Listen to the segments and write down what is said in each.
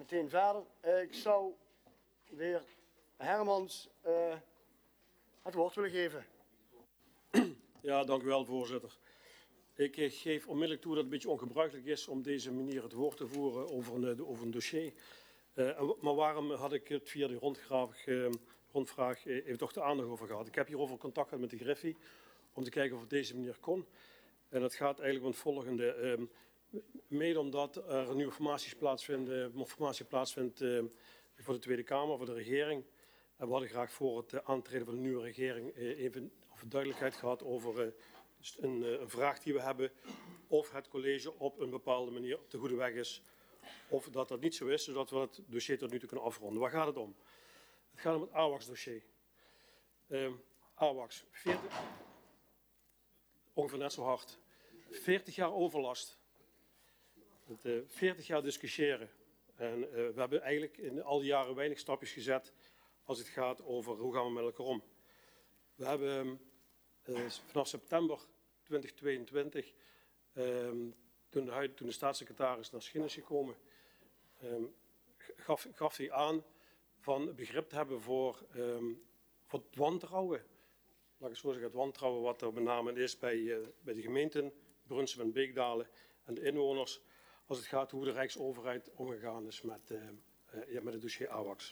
meteen verder. Ik zou de heer Hermans het woord willen geven. Ja, dank u wel, voorzitter. Ik geef onmiddellijk toe dat het een beetje ongebruikelijk is om deze manier het woord te voeren over een dossier. Maar waarom had ik het via de rondvraag even toch de aandacht over gehad? Ik heb hierover contact gehad met de Griffie om te kijken of het op deze manier kon. En dat gaat eigenlijk om het volgende. Mede omdat er nu formatie plaatsvindt voor de Tweede Kamer, voor de regering. En we hadden graag voor het aantreden van de nieuwe regering even duidelijkheid gehad over een vraag die we hebben. Of het college op een bepaalde manier op de goede weg is. Of dat niet zo is, zodat we het dossier tot nu toe kunnen afronden. Waar gaat het om? Het gaat om het AWACS-dossier. AWACS, ongeveer net zo hard. 40 jaar overlast. 40 jaar discussiëren. En we hebben eigenlijk in al die jaren weinig stapjes gezet als het gaat over hoe gaan we met elkaar om. We hebben vanaf september 2022, toen de staatssecretaris naar Schinnes gekomen, gaf hij aan van begrip te hebben voor het wantrouwen. Laat ik zo zeggen, het wantrouwen wat er met name is bij de gemeenten, Brunsum en Beekdalen en de inwoners, als het gaat hoe de Rijksoverheid omgegaan is met het dossier AWACS.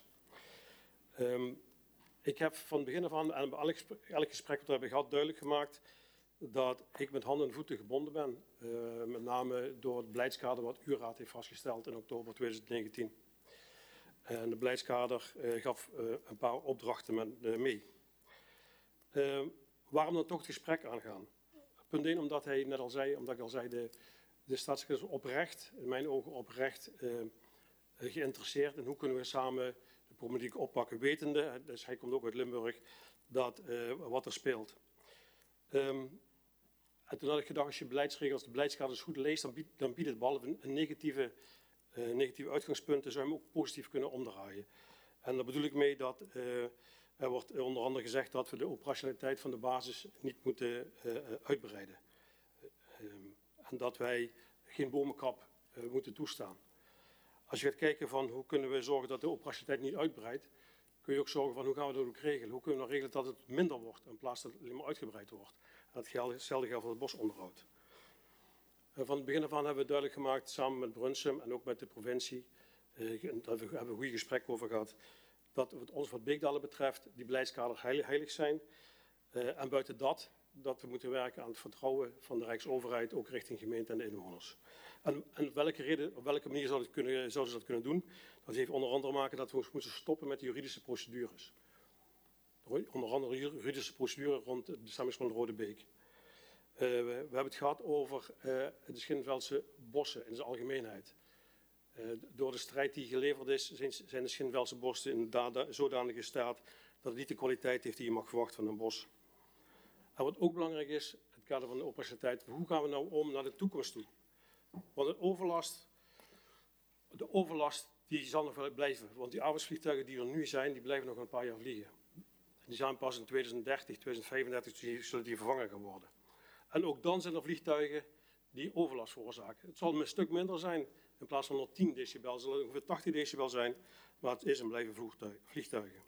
Ik heb van begin af aan en bij elk gesprek dat we hebben gehad duidelijk gemaakt dat ik met handen en voeten gebonden ben. Met name door het beleidskader wat uw raad heeft vastgesteld in oktober 2019. En de beleidskader gaf een paar opdrachten mee. Waarom dan toch het gesprek aangaan? Punt 1, omdat ik al zei, de staatssecretaris oprecht, in mijn ogen oprecht, geïnteresseerd in hoe kunnen we samen de problematiek oppakken, wetende, dus hij komt ook uit Limburg, wat er speelt. En toen had ik gedacht, als je beleidsregels, de beleidskaders goed leest, dan biedt het behalve een negatieve uitgangspunten, zou je hem ook positief kunnen omdraaien. En daar bedoel ik mee dat er wordt onder andere gezegd dat we de operationaliteit van de basis niet moeten uitbreiden. En dat wij geen bomenkap moeten toestaan. Als je gaat kijken van hoe kunnen we zorgen dat de operationaliteit niet uitbreidt, kun je ook zorgen van hoe gaan we dat ook regelen. Hoe kunnen we nou regelen dat het minder wordt in plaats dat het alleen maar uitgebreid wordt. En hetzelfde geldt voor het bosonderhoud. Van het begin af aan hebben we duidelijk gemaakt, samen met Brunsum en ook met de provincie, daar hebben we een goede gesprek over gehad, dat wat Beekdalen betreft die beleidskaders heilig zijn. En buiten dat we moeten werken aan het vertrouwen van de Rijksoverheid, ook richting gemeente en de inwoners. En op welke manier zouden ze dat kunnen doen? Dat heeft onder andere te maken dat we moeten stoppen met de juridische procedures. Onder andere de juridische procedure rond de bestemming van de Rode Beek. We hebben het gehad over de Schinveldse bossen in zijn algemeenheid. Door de strijd die geleverd is, zijn de Schinveldse bossen in zodanige staat dat het niet de kwaliteit heeft die je mag verwachten van een bos. En wat ook belangrijk is, het kader van de operationaliteit, hoe gaan we nou om naar de toekomst toe? Want de overlast die zal nog wel blijven. Want die arbeidsvliegtuigen die er nu zijn, die blijven nog een paar jaar vliegen. Die zijn pas in 2030, 2035 zullen die vervangen gaan worden. En ook dan zijn er vliegtuigen die overlast veroorzaken. Het zal een stuk minder zijn. In plaats van 110 decibel zal het ongeveer 80 decibel zijn. Maar het is en blijven vliegtuigen.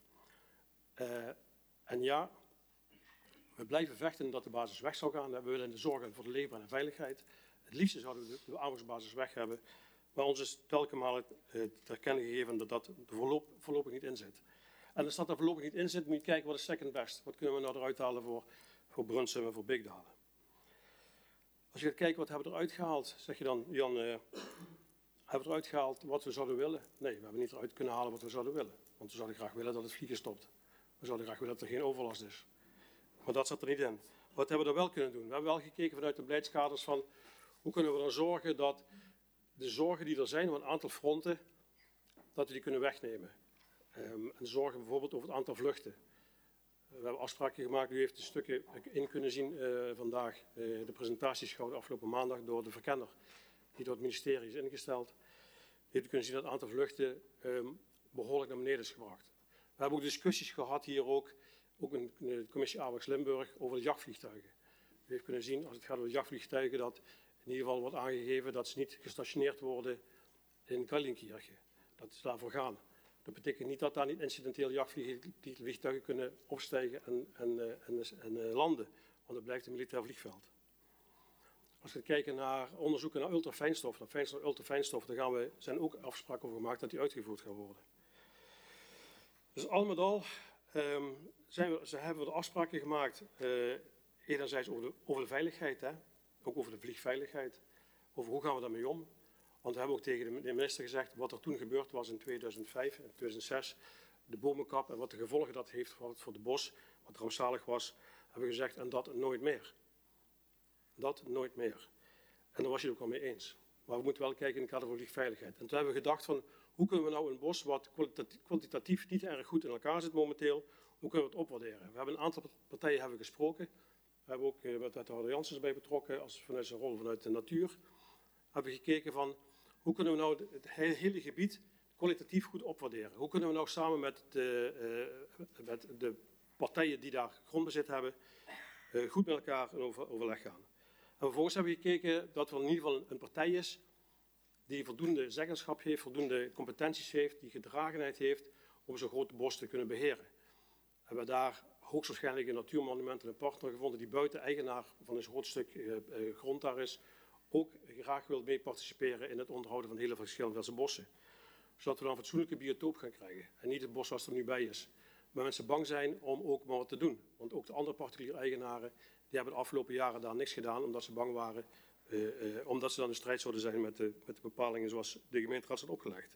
En ja, we blijven vechten dat de basis weg zal gaan. We willen zorgen voor de leven en de veiligheid. Het liefste zouden we de AWACS-basis weg hebben. Maar ons is telkens maar te erkennen gegeven dat dat er voorlopig niet in zit. En als dat er voorlopig niet in zit, moet je kijken wat is second best. Wat kunnen we nou eruit halen voor Brunsum en voor Beekdalen. Als je gaat kijken wat hebben we eruit gehaald, zeg je dan, Jan, hebben we eruit gehaald wat we zouden willen? Nee, we hebben niet eruit kunnen halen wat we zouden willen. Want we zouden graag willen dat het vliegen stopt. We zouden graag willen dat er geen overlast is. Maar dat zat er niet in. Wat hebben we er wel kunnen doen? We hebben wel gekeken vanuit de beleidskaders van hoe kunnen we dan zorgen dat de zorgen die er zijn op een aantal fronten, dat we die kunnen wegnemen. En zorgen bijvoorbeeld over het aantal vluchten. We hebben afspraken gemaakt, u heeft de stukken in kunnen zien vandaag. De presentaties gehouden afgelopen maandag door de verkenner die door het ministerie is ingesteld. U heeft kunnen zien dat het aantal vluchten behoorlijk naar beneden is gebracht. We hebben ook discussies gehad hier ook in de commissie AWACS Limburg over de jachtvliegtuigen. U heeft kunnen zien als het gaat over de jachtvliegtuigen dat in ieder geval wordt aangegeven dat ze niet gestationeerd worden in Kallinkirchen. Dat is daarvoor gaan. Dat betekent niet dat daar niet incidenteel jachtvliegtuigen kunnen opstijgen en landen, want het blijft een militair vliegveld. Als we kijken naar onderzoeken naar ultrafijnstof, daar zijn ook afspraken over gemaakt dat die uitgevoerd gaan worden. Dus al met al hebben we de afspraken gemaakt, enerzijds over de veiligheid, ook over de vliegveiligheid, over hoe gaan we daarmee om. Want we hebben ook tegen de minister gezegd wat er toen gebeurd was in 2005 en 2006, de bomenkap en wat de gevolgen dat heeft voor de bos, wat rampzalig was, hebben we gezegd en dat nooit meer. Dat nooit meer. En daar was je het ook al mee eens. Maar we moeten wel kijken in het kader van vliegveiligheid. En toen hebben we gedacht van, hoe kunnen we nou een bos wat kwantitatief niet erg goed in elkaar zit momenteel, hoe kunnen we het opwaarderen? We hebben een aantal partijen gesproken. We hebben ook met wethouder Janssens bij betrokken, als vanuit zijn rol vanuit de natuur. We hebben gekeken van, hoe kunnen we nou het hele gebied kwalitatief goed opwaarderen? Hoe kunnen we nou samen met de partijen die daar grondbezit hebben, goed met elkaar in overleg gaan? En vervolgens hebben we gekeken dat er in ieder geval een partij is die voldoende zeggenschap heeft, voldoende competenties heeft, die gedragenheid heeft om zo'n groot bos te kunnen beheren. En we daar hoogstwaarschijnlijk een natuurmonument en een partner gevonden die buiten eigenaar van een groot stuk grond daar is, ook graag wil mee participeren in het onderhouden van de hele verschillende bossen. Zodat we dan een fatsoenlijke biotoop gaan krijgen en niet het bos zoals er nu bij is. Maar mensen bang zijn om ook maar wat te doen. Want ook de andere particuliere eigenaren die hebben de afgelopen jaren daar niks gedaan omdat ze bang waren, omdat ze dan in strijd zouden zijn met de bepalingen zoals de gemeenteraad had opgelegd.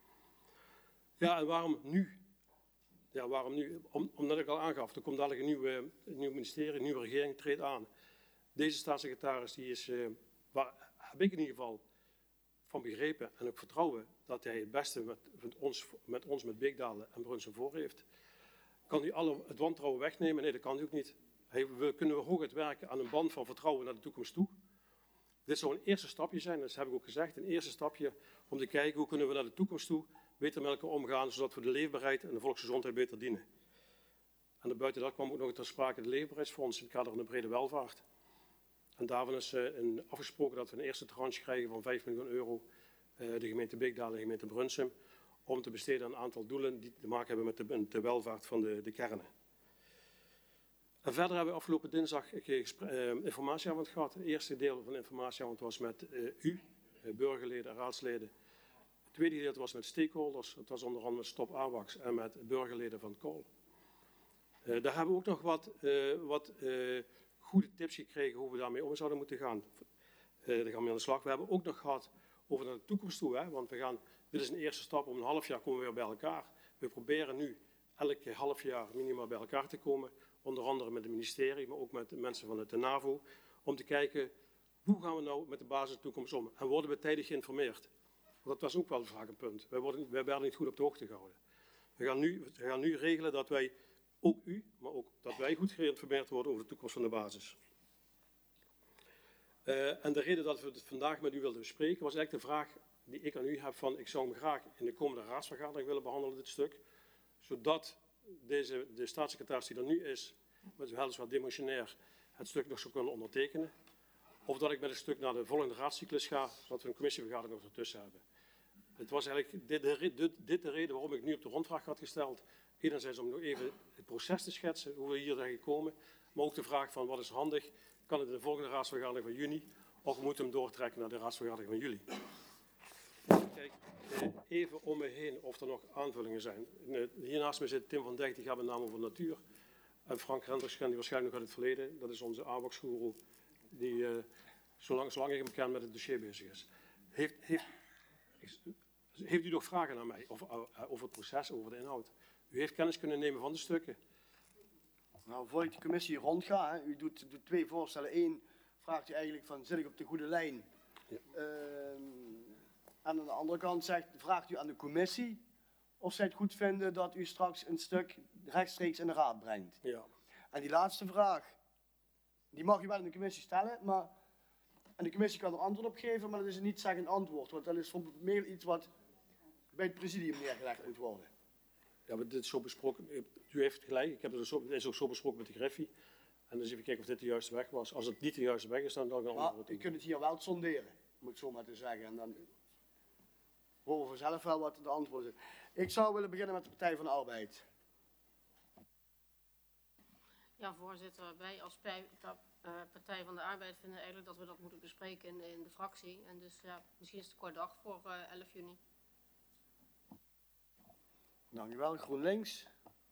Ja, en waarom nu? Ja, waarom nu? Omdat ik al aangaf, er komt dadelijk een nieuw ministerie, een nieuwe regering treedt aan. Deze staatssecretaris die is, waar heb ik in ieder geval van begrepen en ook vertrouwen dat hij het beste met ons met Beekdalen en Brunsum voor heeft. Kan hij het wantrouwen wegnemen? Nee, dat kan hij ook niet. Kunnen we hooguit werken aan een band van vertrouwen naar de toekomst toe. Dit zou een eerste stapje zijn, dat heb ik ook gezegd, een eerste stapje om te kijken hoe kunnen we naar de toekomst toe beter met elkaar omgaan, zodat we de leefbaarheid en de volksgezondheid beter dienen. En buiten dat kwam ook nog ter sprake het leefbaarheidsfonds in het kader van de brede welvaart. En daarvan is afgesproken dat we een eerste tranche krijgen van 5 miljoen euro, de gemeente Beekdalen en de gemeente Brunsum, om te besteden aan een aantal doelen die te maken hebben met de welvaart van de kernen. En verder hebben we afgelopen dinsdag informatieavond gehad. Het eerste deel van de informatieavond was met u, burgerleden en raadsleden. Het tweede gedeelte was met stakeholders. Het was onder andere Stop AWACS en met burgerleden van Kool. Daar hebben we ook nog wat goede tips gekregen hoe we daarmee om zouden moeten gaan. Daar gaan we mee aan de slag. We hebben ook nog gehad over naar de toekomst toe. Want dit is een eerste stap. Om een half jaar komen we weer bij elkaar. We proberen nu elk half jaar minimaal bij elkaar te komen. Onder andere met het ministerie, maar ook met de mensen van de NAVO. Om te kijken, hoe gaan we nou met de basistoekomst om? En worden we tijdig geïnformeerd? Want dat was ook wel vaak een punt. Wij werden niet goed op de hoogte gehouden. We gaan nu regelen dat wij, ook u, maar ook dat wij goed geïnformeerd worden over de toekomst van de basis. En de reden dat we het vandaag met u wilden bespreken was eigenlijk de vraag die ik aan u heb van ik zou hem graag in de komende raadsvergadering willen behandelen, dit stuk. Zodat de staatssecretaris die er nu is, met weliswaar demissionair, het stuk nog zou kunnen ondertekenen. Of dat ik met het stuk naar de volgende raadscyclus ga, zodat we een commissievergadering nog ertussen hebben. Het was eigenlijk dit de reden waarom ik nu op de rondvraag had gesteld. Enerzijds om nog even het proces te schetsen, hoe we hier zijn gekomen. Maar ook de vraag van wat is handig, kan het in de volgende raadsvergadering van juni, of we moeten hem doortrekken naar de raadsvergadering van juli. Kijk, even om me heen of er nog aanvullingen zijn. Hier naast me zit Tim van Dijk, die gaat met name over natuur. En Frank Renders kent die waarschijnlijk nog uit het verleden. Dat is onze AWACS-goeroe, die zolang ik hem ken met het dossier bezig is. Heeft u nog vragen aan mij over het proces, over de inhoud? U heeft kennis kunnen nemen van de stukken. Nou, voor ik de commissie rondga, u doet 2 voorstellen. 1 vraagt u eigenlijk van, zit ik op de goede lijn? Ja. En aan de andere kant vraagt u aan de commissie of zij het goed vinden dat u straks een stuk rechtstreeks in de raad brengt. Ja. En die laatste vraag, die mag u wel in de commissie stellen, en de commissie kan er antwoord op geven, maar dat is een niet-zeggend antwoord. Want dat is soms meer iets wat bij het presidium neergelegd moet worden. Ja, maar dit is zo besproken. U heeft gelijk, het is ook zo besproken met de Griffie. En dus even kijken of dit de juiste weg was. Als het niet de juiste weg is, dan kan ik een antwoord. U kunt het hier wel sonderen, moet ik zo maar te zeggen. En dan horen we vanzelf wel wat de antwoorden zijn. Ik zou willen beginnen met de Partij van de Arbeid. Ja, voorzitter, wij als Partij van de Arbeid vinden eigenlijk dat we dat moeten bespreken in de fractie. En dus ja, misschien is het kort dag voor 11 juni. Dank u wel. GroenLinks.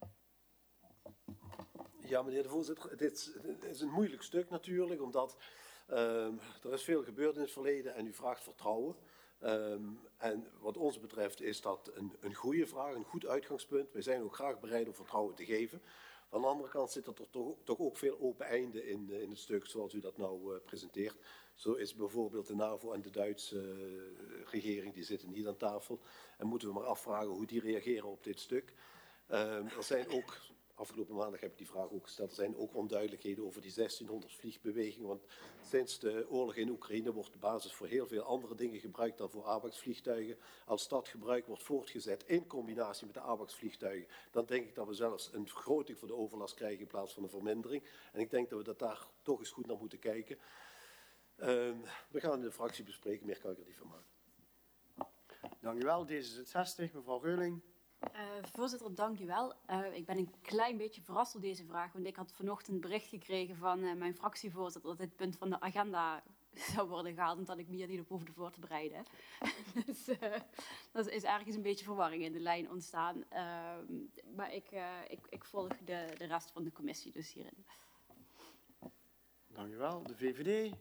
Ja, meneer de voorzitter, dit is een moeilijk stuk natuurlijk, omdat er is veel gebeurd in het verleden en u vraagt vertrouwen. En wat ons betreft is dat een goede vraag, een goed uitgangspunt. Wij zijn ook graag bereid om vertrouwen te geven. Aan de andere kant zit er toch ook veel open einden in het stuk zoals u dat nou presenteert. Zo is bijvoorbeeld de NAVO en de Duitse regering, die zitten niet aan tafel. En moeten we maar afvragen hoe die reageren op dit stuk. Er zijn ook, afgelopen maandag heb ik die vraag ook gesteld, er zijn ook onduidelijkheden over die 1600 vliegbewegingen. Want sinds de oorlog in Oekraïne wordt de basis voor heel veel andere dingen gebruikt dan voor AWACS-vliegtuigen. Als dat gebruik wordt voortgezet in combinatie met de AWACS-vliegtuigen, dan denk ik dat we zelfs een vergroting van de overlast krijgen in plaats van een vermindering. En ik denk dat we daar toch eens goed naar moeten kijken. We gaan in de fractie bespreken, meer kan ik er niet van maken. Dank u wel. D66, mevrouw Reuling. Voorzitter, dank u wel. Ik ben een klein beetje verrast door deze vraag, want ik had vanochtend bericht gekregen van mijn fractievoorzitter dat dit punt van de agenda zou worden gehaald en dat ik me hier niet op hoefde voor te bereiden. Dus dat is ergens een beetje verwarring in de lijn ontstaan. Maar ik volg de rest van de commissie dus hierin. Dank u wel. De VVD.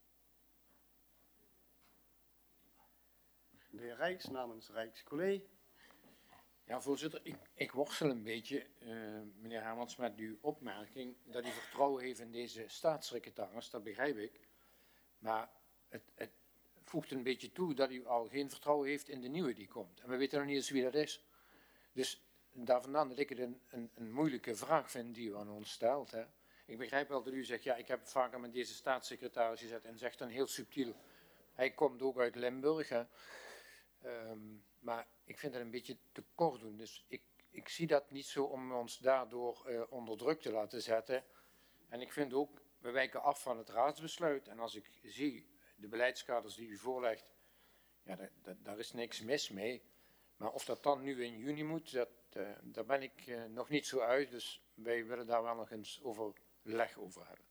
De heer Rijks namens Rijkscollege. Ja, voorzitter, ik worstel een beetje, meneer Hermans, met uw opmerking dat u vertrouwen heeft in deze staatssecretaris, dat begrijp ik. Maar het voegt een beetje toe dat u al geen vertrouwen heeft in de nieuwe die komt. En we weten nog niet eens wie dat is. Dus daar vandaan dat ik het een moeilijke vraag vind die u aan ons stelt. Hè. Ik begrijp wel dat u zegt, ja, ik heb vaker met deze staatssecretaris gezet en zegt dan heel subtiel, hij komt ook uit Limburg, hè. Maar ik vind het een beetje te kort doen. Dus ik zie dat niet zo om ons daardoor onder druk te laten zetten. En ik vind ook, we wijken af van het raadsbesluit. En als ik zie de beleidskaders die u voorlegt, ja, daar is niks mis mee. Maar of dat dan nu in juni moet, daar ben ik nog niet zo uit. Dus wij willen daar wel nog eens overleg over hebben.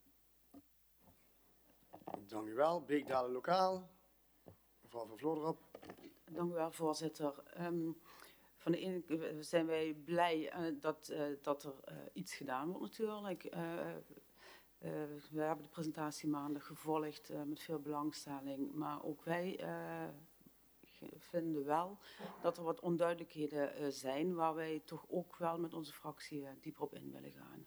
Dank u wel. Beekdalen Lokaal. Mevrouw van Vlodrop. Dank u wel, voorzitter. Van de ene kant zijn wij blij dat er iets gedaan wordt natuurlijk. We hebben de presentatie maandag gevolgd met veel belangstelling. Maar ook wij vinden wel dat er wat onduidelijkheden zijn waar wij toch ook wel met onze fractie dieper op in willen gaan.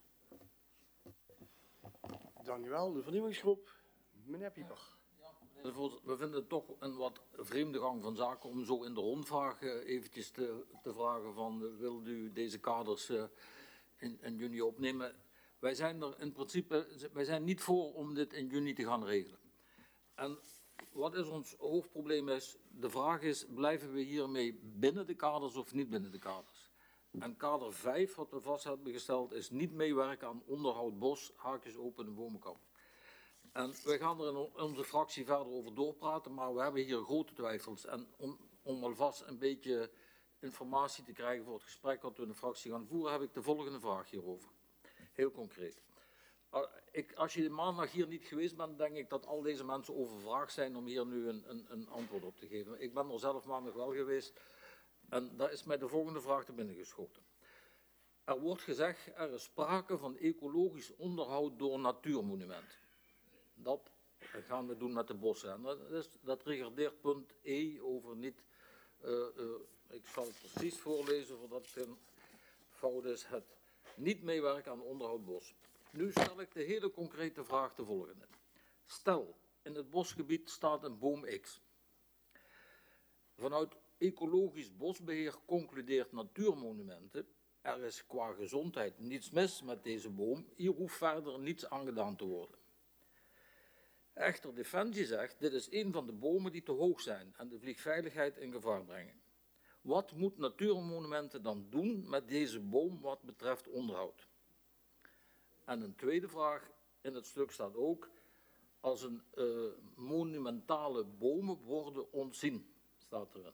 Dank u wel. De vernieuwingsgroep. Meneer Pieper. We vinden het toch een wat vreemde gang van zaken om zo in de rondvraag eventjes te vragen van wil u deze kaders in juni opnemen. Wij zijn er in principe niet voor om dit in juni te gaan regelen. En wat is ons hoofdprobleem is, de vraag is, blijven we hiermee binnen de kaders of niet binnen de kaders? En kader 5, wat we vast hebben gesteld, is niet meewerken aan onderhoud bos, haakjes open en bomenkamp. En wij gaan er in onze fractie verder over doorpraten, maar we hebben hier grote twijfels. En om alvast een beetje informatie te krijgen voor het gesprek dat we in de fractie gaan voeren, heb ik de volgende vraag hierover. Heel concreet. Als je maandag hier niet geweest bent, denk ik dat al deze mensen overvraagd zijn om hier nu een antwoord op te geven. Ik ben er zelf maandag wel geweest en daar is mij de volgende vraag te binnen geschoten. Er wordt gezegd, er is sprake van ecologisch onderhoud door natuurmonumenten. Dat gaan we doen met de bossen. Dat regardeert punt E over niet. Ik zal het precies voorlezen voordat het een fout is. Het niet meewerken aan onderhoud bos. Nu stel ik de hele concrete vraag de volgende. Stel, in het bosgebied staat een boom X. Vanuit ecologisch bosbeheer concludeert natuurmonumenten. Er is qua gezondheid niets mis met deze boom. Hier hoeft verder niets aan gedaan te worden. Echter, Defensie zegt, dit is een van de bomen die te hoog zijn en de vliegveiligheid in gevaar brengen. Wat moet Natuurmonumenten dan doen met deze boom wat betreft onderhoud? En een tweede vraag, in het stuk staat ook, als een monumentale bomen worden ontzien, staat erin.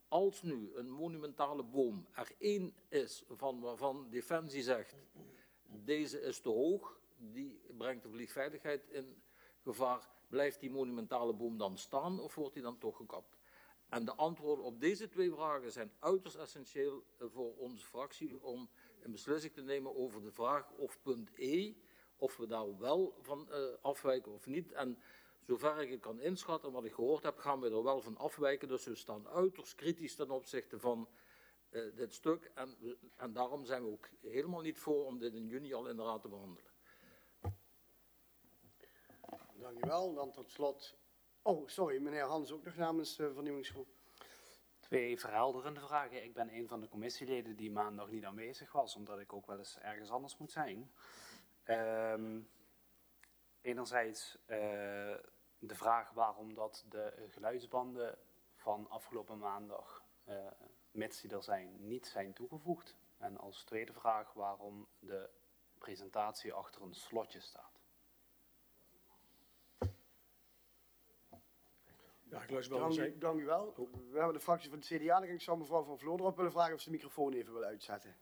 als nu een monumentale boom er één is waarvan Defensie zegt, deze is te hoog, die brengt de vliegveiligheid in gevaar, blijft die monumentale boom dan staan of wordt die dan toch gekapt? En de antwoorden op deze twee vragen zijn uiterst essentieel voor onze fractie om een beslissing te nemen over de vraag of punt E, of we daar wel van afwijken of niet. En zover ik het kan inschatten en wat ik gehoord heb, gaan we er wel van afwijken. Dus we staan uiterst kritisch ten opzichte van dit stuk. En daarom zijn we ook helemaal niet voor om dit in juni al in de Raad te behandelen. Dank u wel. Dan tot slot... Oh, sorry, meneer Hans ook nog namens de vernieuwingsgroep. 2 verhelderende vragen. Ik ben een van de commissieleden die maandag niet aanwezig was, omdat ik ook wel eens ergens anders moet zijn. Enerzijds de vraag waarom dat de geluidsbanden van afgelopen maandag, mits die er zijn, niet zijn toegevoegd. En als tweede vraag waarom de presentatie achter een slotje staat. Ja, geluidsbanden Dank u wel. We hebben de fractie van de CDA. Ik zou mevrouw Van Vloderen op willen vragen of ze de microfoon even wil uitzetten.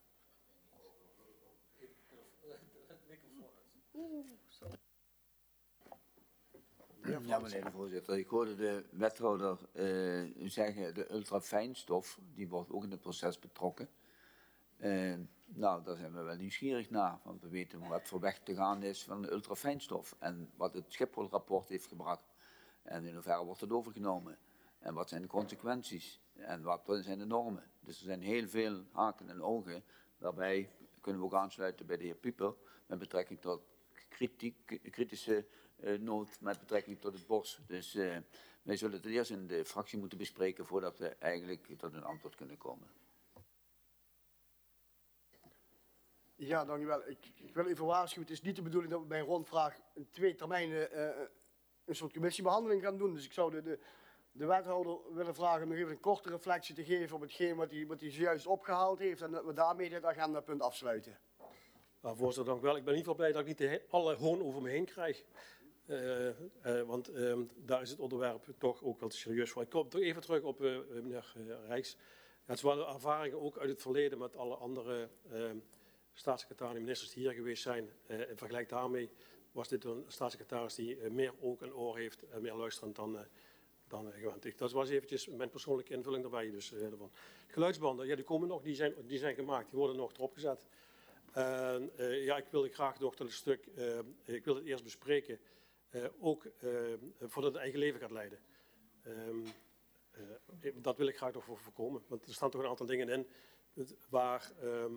Ja, meneer de voorzitter. Ik hoorde de wethouder zeggen, de ultrafijnstof, die wordt ook in het proces betrokken. Nou, daar zijn we wel nieuwsgierig naar, want we weten wat voor weg te gaan is van de ultrafijnstof en wat het Schiphol-rapport heeft gebracht. En in hoeverre wordt het overgenomen? En wat zijn de consequenties? En wat zijn de normen? Dus er zijn heel veel haken en ogen. Daarbij kunnen we ook aansluiten bij de heer Pieper met betrekking tot kritische noot met betrekking tot het bos. Dus wij zullen het eerst in de fractie moeten bespreken voordat we eigenlijk tot een antwoord kunnen komen. Ja, dank u wel. Ik wil even waarschuwen. Het is niet de bedoeling dat we bij een rondvraag in 2 termijnen een soort commissiebehandeling gaan doen. Dus ik zou de wethouder willen vragen om nog even een korte reflectie te geven op hetgeen wat hij zojuist opgehaald heeft. En dat we daarmee dit agendapunt afsluiten. Nou, voorzitter, dank u wel. Ik ben in ieder geval blij dat ik niet alle hoon over me heen krijg. Want daar is het onderwerp toch ook wel te serieus voor. Ik kom toch even terug op meneer Rijks. Ja, het waren ervaringen ook uit het verleden met alle andere staatssecretarissen en ministers die hier geweest zijn. In vergelijking daarmee was dit een staatssecretaris die meer oog en oor heeft en meer luisterend dan gewend. Dat was eventjes mijn persoonlijke invulling daarbij. Dus, geluidsbanden, ja, die komen nog, die zijn gemaakt, die worden nog erop gezet. Ja, ik wilde graag nog dat stuk, ik wil het eerst bespreken, ook voordat het eigen leven gaat leiden. Dat wil ik graag nog voor voorkomen, want er staan toch een aantal dingen in waar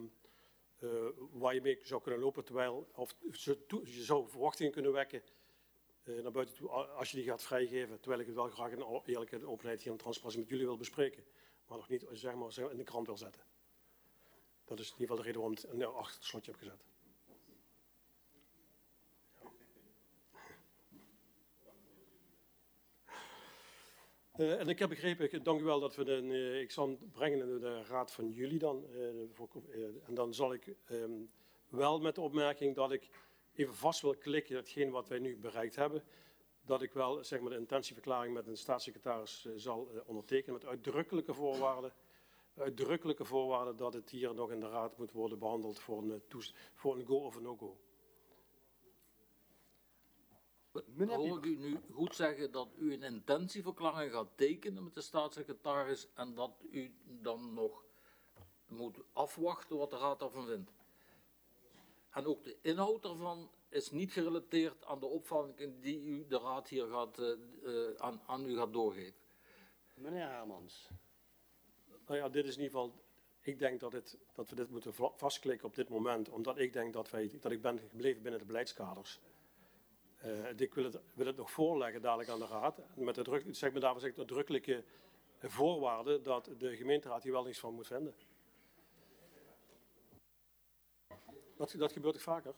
je mee zou kunnen lopen, terwijl je zou verwachtingen kunnen wekken naar buiten toe als je die gaat vrijgeven, terwijl ik het wel graag in eerlijke openheid hier in transparantie met jullie wil bespreken, maar nog niet zeg maar in de krant wil zetten. Dat is in ieder geval de reden waarom ik het achter het slotje heb gezet. En ik heb begrepen, dank u wel, dat we ik zal het brengen in de raad van jullie dan. En dan zal ik wel met de opmerking dat ik even vast wil klikken, hetgeen wat wij nu bereikt hebben, dat ik wel zeg maar, de intentieverklaring met een staatssecretaris zal ondertekenen met uitdrukkelijke voorwaarden dat het hier nog in de raad moet worden behandeld voor een go of een no-go. Hoor ik u nu goed zeggen dat u een intentieverklaring gaat tekenen met de staatssecretaris en dat u dan nog moet afwachten wat de raad daarvan vindt? En ook de inhoud daarvan is niet gerelateerd aan de opvatting die u de raad hier aan u gaat doorgeven. Meneer Hermans. Nou ja, dit is in ieder geval, ik denk dat we dit moeten vastklikken op dit moment, omdat ik denk dat ik ben gebleven binnen de beleidskaders. Ik wil het nog voorleggen dadelijk aan de raad, met de uitdrukkelijke voorwaarde dat de gemeenteraad hier wel iets van moet vinden. Dat gebeurt toch vaker?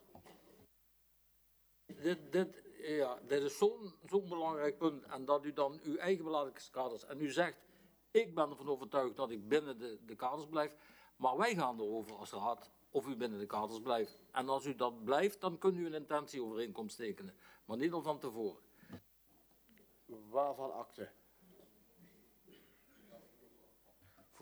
Dit is zo'n belangrijk punt. En dat u dan uw eigen beleidskaders... En u zegt, ik ben ervan overtuigd dat ik binnen de kaders blijf. Maar wij gaan erover als raad of u binnen de kaders blijft. En als u dat blijft, dan kunt u een intentieovereenkomst tekenen. Maar niet al van tevoren. Waarvan akte?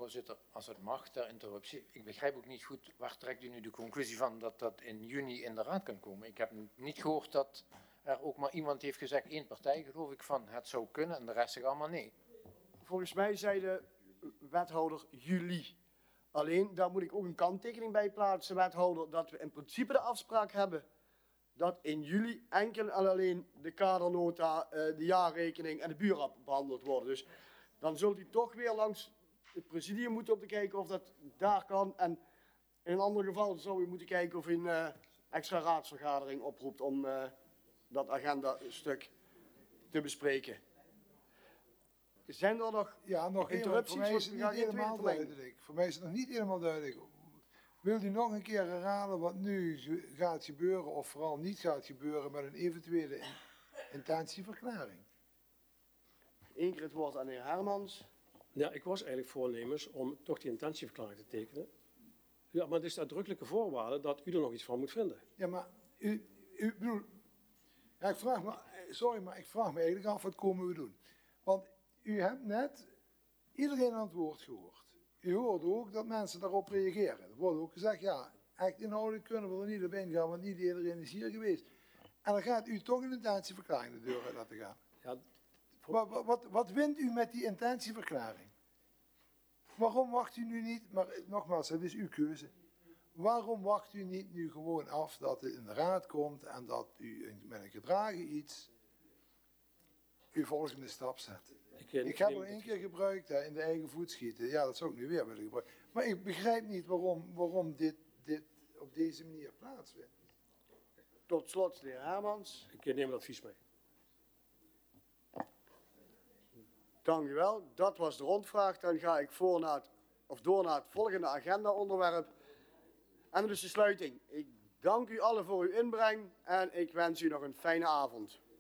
Voorzitter, als het mag, ter interruptie. Ik begrijp ook niet goed, waar trekt u nu de conclusie van dat dat in juni in de raad kan komen? Ik heb niet gehoord dat er ook maar iemand heeft gezegd, 1 partij geloof ik, van het zou kunnen en de rest zegt allemaal nee. Volgens mij zei de wethouder juli. Alleen, daar moet ik ook een kanttekening bij plaatsen, wethouder, dat we in principe de afspraak hebben dat in juli enkel en alleen de kadernota, de jaarrekening en de buurrap behandeld worden. Dus dan zult u toch weer langs het presidium moeten om te kijken of dat daar kan. En in een ander geval zou u moeten kijken of u een extra raadsvergadering oproept om dat agenda-stuk te bespreken. Zijn er nog interrupties? Voor mij is het niet helemaal duidelijk. Voor mij is het nog niet helemaal duidelijk. Wilt u nog een keer herhalen wat nu gaat gebeuren of vooral niet gaat gebeuren met een eventuele intentieverklaring? Eén keer het woord aan de heer Hermans. Ja, ik was eigenlijk voornemens om toch die intentieverklaring te tekenen. Ja, maar het is de uitdrukkelijke voorwaarde dat u er nog iets van moet vinden. Ja, maar u bedoel... Ja, ik vraag me... Sorry, maar ik vraag me eigenlijk af, wat komen we doen? Want u hebt net iedereen aan het woord gehoord. U hoort ook dat mensen daarop reageren. Er wordt ook gezegd, ja, echt inhoudelijk kunnen we er niet op ingaan, want niet iedereen is hier geweest. En dan gaat u toch een intentieverklaring de deur uit laten gaan. Ja, wat wint u met die intentieverklaring? Waarom wacht u nu niet, maar nogmaals, dat is uw keuze. Waarom wacht u niet nu gewoon af dat het in de raad komt en dat u met een gedragen iets uw volgende stap zet? Ik heb er 1 keer gebruikt, in de eigen voet schieten. Ja, dat zou ik nu weer willen gebruiken. Maar ik begrijp niet waarom dit op deze manier plaatsvindt. Tot slot, de heer Hermans. Ik neem het advies mee. Dank u wel. Dat was de rondvraag. Dan ga ik door naar het volgende agenda-onderwerp. En dus de sluiting. Ik dank u allen voor uw inbreng en ik wens u nog een fijne avond.